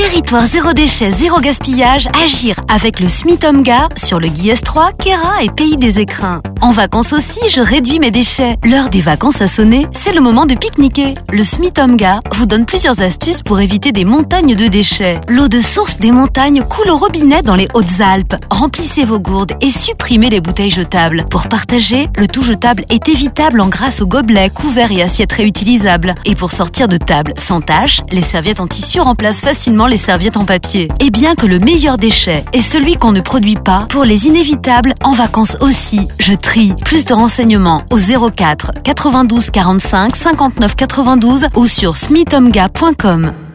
Territoire zéro déchet, zéro gaspillage, agir avec le Smitomga sur le Guy S3, Queyras et Pays des Écrins. En vacances aussi, je réduis mes déchets. L'heure des vacances a sonné, c'est le moment de pique-niquer. Le Smitomga vous donne plusieurs astuces pour éviter des montagnes de déchets. L'eau de source des montagnes coule au robinet dans les Hautes-Alpes. Remplissez vos gourdes et supprimez les bouteilles jetables. Pour partager, le tout jetable est évitable grâce aux gobelets, couverts et assiettes réutilisables. Et pour sortir de table sans tâche, les serviettes en tissu remplacent facilement les serviettes en papier. Et bien que le meilleur déchet est celui qu'on ne produit pas, pour les inévitables, en vacances aussi, je trie. Plus de renseignements au 04 92 45 59 92 ou sur smitomga.com.